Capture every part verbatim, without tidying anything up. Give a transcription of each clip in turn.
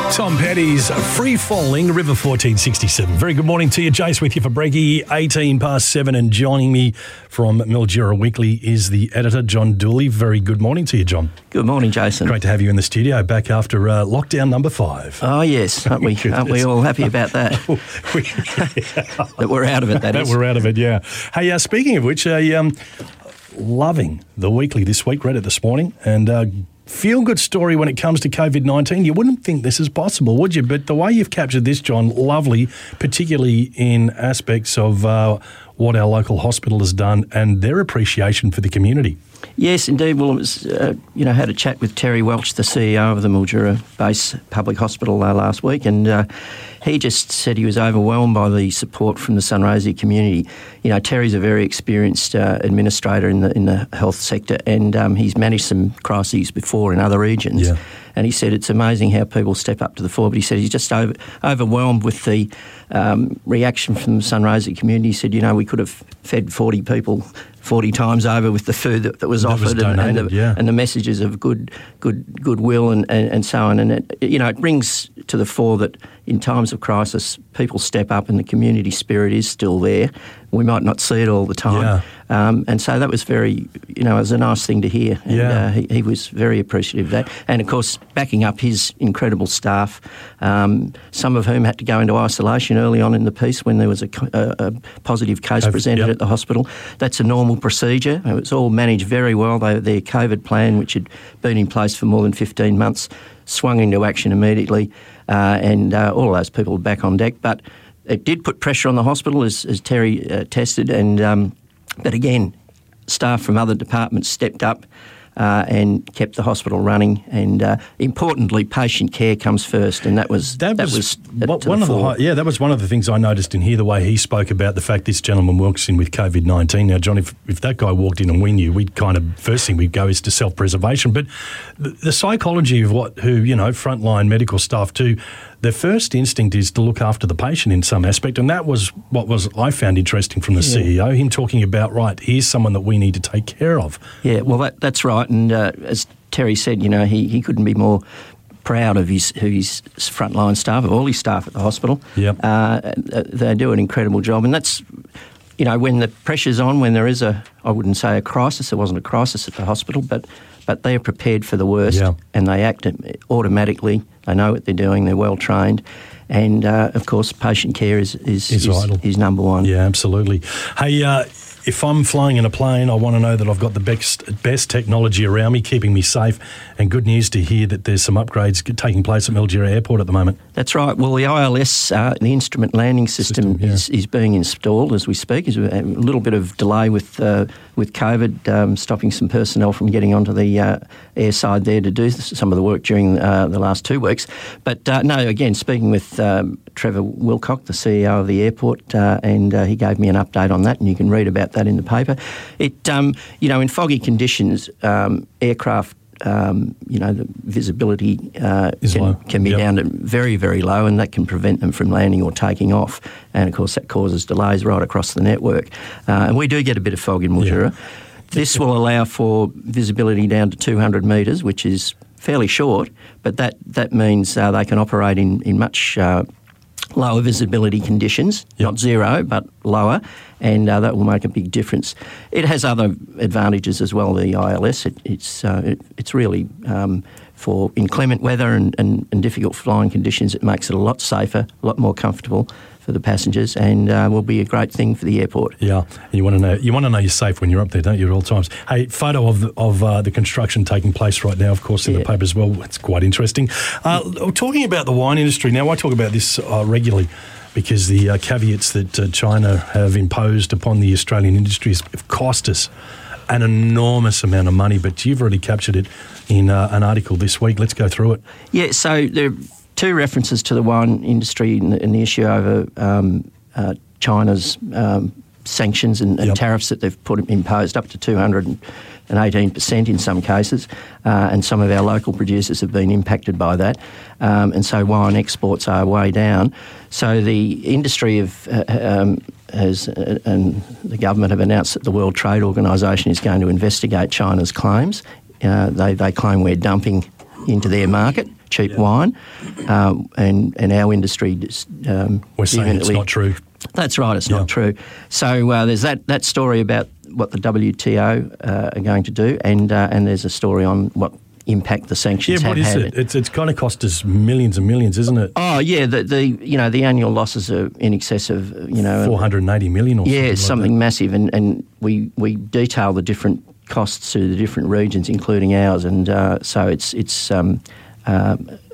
Tom Petty's Free Falling, River fourteen sixty-seven. Very good morning to you. Jace with you for Breggy, eighteen past seven, and joining me from Mildura Weekly is the editor, John Dooley. Very good morning to you, John. Good morning, Jason. Great to have you in the studio, back after uh, lockdown number five. Oh, yes. Aren't we, aren't we all happy about that? That we're out of it, that, that is. That we're out of it, yeah. Hey, uh, speaking of which, uh, um, loving the Weekly this week. Read it this morning, and uh, feel-good story when it comes to COVID nineteen. You wouldn't think this is possible, would you? But the way you've captured this, John, lovely, particularly in aspects of uh, what our local hospital has done and their appreciation for the community. Yes, indeed. Well, it was, uh, you know, had a chat with Terry Welch, the C E O of the Mildura Base Public Hospital uh, last week, and uh, he just said he was overwhelmed by the support from the Sunraysia community. You know, Terry's a very experienced uh, administrator in the in the health sector, and um, he's managed some crises before in other regions. Yeah. And he said it's amazing how people step up to the fore, but he said he's just over, overwhelmed with the um, reaction from the Sunraysia community. He said, you know, we could have fed forty people forty times over with the food that, that was that offered was donated, and, and, the, yeah. and the messages of good good goodwill and, and, and so on. And, it, you know, it brings to the fore that in times of crisis, people step up and the community spirit is still there. We might not see it all the time. Yeah. Um, and so that was very, you know, it was a nice thing to hear. And Yeah. uh, he, he was very appreciative of that. And, of course, backing up his incredible staff, um, some of whom had to go into isolation early on in the piece when there was a, a, a positive case I've, presented yep. at the hospital. That's a normal procedure. It was all managed very well. They, their COVID plan, which had been in place for more than fifteen months, swung into action immediately, uh, and uh, all of those people were back on deck. But it did put pressure on the hospital, as, as Terry uh, tested, and um, but again, staff from other departments stepped up uh, and kept the hospital running. And uh, importantly, patient care comes first, and that was That, that was, was what, to one the of the fore. hi- yeah. That was one of the things I noticed in here. The way he spoke about the fact this gentleman walks in with COVID nineteen. Now, John, if if that guy walked in and we knew, we'd kind of first thing we'd go is to self preservation. But the, the psychology of what who you know frontline medical staff do. Their first instinct is to look after the patient in some aspect, and that was what was I found interesting from the Yeah. C E O, him talking about, right, here's someone that we need to take care of. Yeah, well, that, that's right. And uh, as Terry said, you know, he, he couldn't be more proud of his his frontline staff, of all his staff at the hospital. Yep. Uh, they do an incredible job, and that's, you know, when the pressure's on, when there is a, I wouldn't say a crisis, there wasn't a crisis at the hospital, but but they are prepared for the worst, Yeah. and they act automatically. They know what they're doing. They're well trained, and uh, of course, patient care is is, Is vital. is number one. Yeah, absolutely. Hey, uh, if I'm flying in a plane, I want to know that I've got the best best technology around me, keeping me safe. And good news to hear that there's some upgrades taking place at Mildura Airport at the moment. That's right. Well, the I L S, uh, the Instrument Landing System, System, yeah. is, is being installed as we speak. There's a little bit of delay with uh, with COVID, um, stopping some personnel from getting onto the uh, airside there to do some of the work during uh, the last two weeks. But uh, no, again, speaking with um, Trevor Wilcock, the C E O of the airport, uh, and uh, he gave me an update on that, and you can read about that in the paper. It, um, you know, in foggy conditions, um, aircraft. Um, you know, the visibility uh, Is low. can, can be Yep. down to very, very low, and that can prevent them from landing or taking off. And, of course, that causes delays right across the network. Uh, and we do get a bit of fog in Mildura. Yeah. This will allow for visibility down to two hundred metres, which is fairly short, but that, that means uh, they can operate in, in much uh, lower visibility conditions, Yep. not zero, but lower, and uh, that will make a big difference. It has other advantages as well, the I L S. It, it's uh, it, it's really, um, for inclement weather and, and, and difficult flying conditions, it makes it a lot safer, a lot more comfortable for the passengers, and uh, will be a great thing for the airport. Yeah, you want to know you want to know you're safe when you're up there, don't you, at all times? Hey, photo of the, of uh, the construction taking place right now, of course, in Yeah. the paper as well. It's quite interesting. Uh, talking about the wine industry now, I talk about this uh, regularly because the uh, caveats that uh, China have imposed upon the Australian industry have cost us an enormous amount of money. But you've already captured it in uh, an article this week. Let's go through it. Yeah, so there are two references to the wine industry and the, and the issue over um, uh, China's um, sanctions and, and Yep. tariffs that they've put imposed up to two hundred eighteen percent in some cases, uh, and some of our local producers have been impacted by that, um, and so wine exports are way down. So the industry of, uh, um, has, uh, and the government have announced that the World Trade Organisation is going to investigate China's claims. Uh, they, they claim we're dumping into their market, cheap yeah. wine, um, and and our industry just um, we're saying it's not true. That's right, it's yeah. not true. So uh, there's that that story about what the W T O uh, are going to do, and uh, and there's a story on what impact the sanctions yeah, have what is had. It? It's it's going to cost us millions and millions, isn't it? Oh yeah, the the you know the annual losses are in excess of you know four hundred eighty million or yeah, something. it's like something that. massive, and, and we we detail the different costs to the different regions, including ours, and uh, so it's it's um, uh,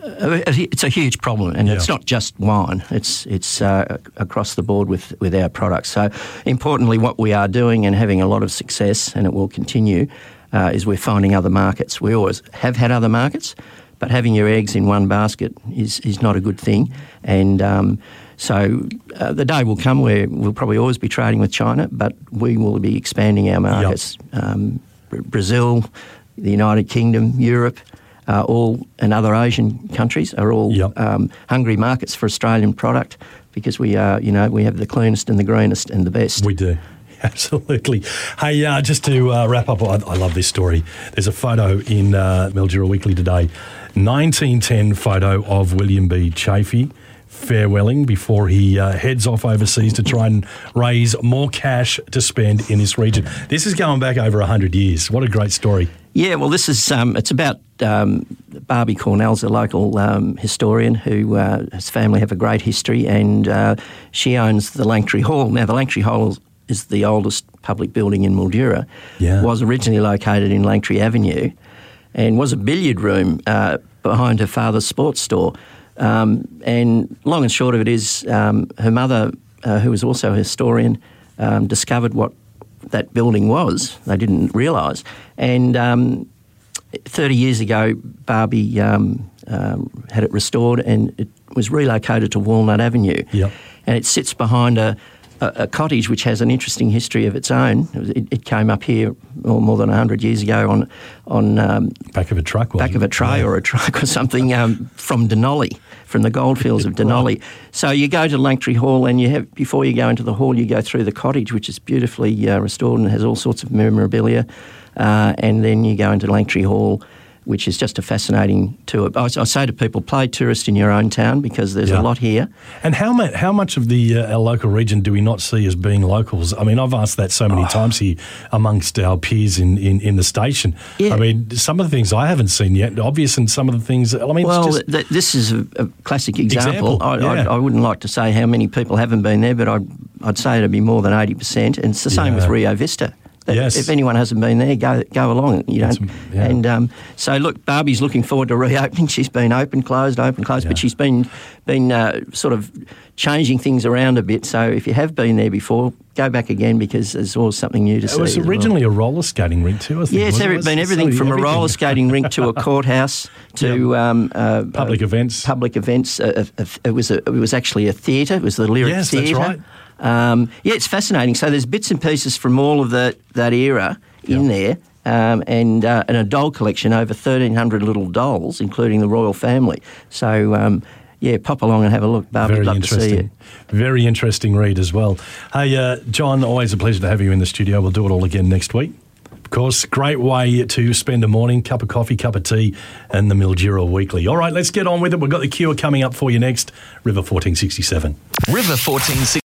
it's a huge problem, and yeah. it's not just wine; it's it's uh, across the board with, with our products. So, importantly, what we are doing and having a lot of success, and it will continue, uh, is we're finding other markets. We always have had other markets, but having your eggs in one basket is is not a good thing, and um, So uh, the day will come where we'll probably always be trading with China, but we will be expanding our markets. Yep. Um, Brazil, the United Kingdom, Europe, uh, all and other Asian countries are all yep. um, hungry markets for Australian product because we are, you know, we have the cleanest and the greenest and the best. We do. Absolutely. Hey, uh, just to uh, wrap up, I, I love this story. There's a photo in uh, Mildura Weekly today, nineteen ten photo of William B. Chaffee farewelling before he uh, heads off overseas to try and raise more cash to spend in this region. This is going back over one hundred years. What a great story. Yeah, well, this is, um, it's about um, Barbie Cornell's a local um, historian who, uh, his family have a great history, and uh, she owns the Langtree Hall. Now, the Langtree Hall is the oldest public building in Mildura. Yeah. Was originally located in Langtree Avenue and was a billiard room uh, behind her father's sports store. Um, and long and short of it is um, her mother, uh, who was also a historian, um, discovered what that building was. They didn't realise. And um, thirty years ago, Barbie um, um, had it restored and it was relocated to Walnut Avenue. Yep. And it sits behind a, a, a cottage which has an interesting history of its own. It, it came up here more, more than one hundred years ago on... on um, back of a truck, wasn't Back it? of a tray yeah. or a truck or something um, from Denali, from the goldfields of Denali. Right. So you go to Langtree Hall and you have, before you go into the hall, you go through the cottage, which is beautifully uh, restored and has all sorts of memorabilia. Uh, and then you go into Langtree Hall, which is just a fascinating tour. I, I say to people, play tourist in your own town because there's yeah. a lot here. And how much how much of the uh, our local region do we not see as being locals? I mean, I've asked that so many oh. times here amongst our peers in, in, in the station. Yeah. I mean, some of the things I haven't seen yet, obvious, and some of the things, I mean, well, it's just... th- this is a, a classic example. example I, yeah. I, I wouldn't like to say how many people haven't been there, but I'd, I'd say it'd be more than eighty percent. And it's the same yeah. with Rio Vista. Yes. If anyone hasn't been there, go go along. You know, yeah. and um, so look, Barbie's looking forward to reopening. She's been open, closed, open, closed, yeah. but she's been been uh, sort of changing things around a bit. So if you have been there before, go back again because there's always something new to it see. It was originally well. a roller skating rink too, I think. Yeah, it's it every, was? been everything so from everything. a roller skating rink to a courthouse to yeah. um, uh, public uh, events. Public events. Uh, uh, it was a, it was actually a theatre. It was the Lyric yes, Theatre. Yes, that's right. Um, yeah, it's fascinating. So there's bits and pieces from all of the, that era in yep. there, um, and uh, and a doll collection, over thirteen hundred little dolls, including the royal family. So, um, yeah, pop along and have a look, Barbie. Very Love interesting. to see you. Very interesting read as well. Hey, uh, John, always a pleasure to have you in the studio. We'll do it all again next week. Of course, great way to spend a morning, cup of coffee, cup of tea, and the Mildura Weekly. All right, let's get on with it. We've got the cure coming up for you next. River fourteen sixty-seven. River fourteen sixty-seven.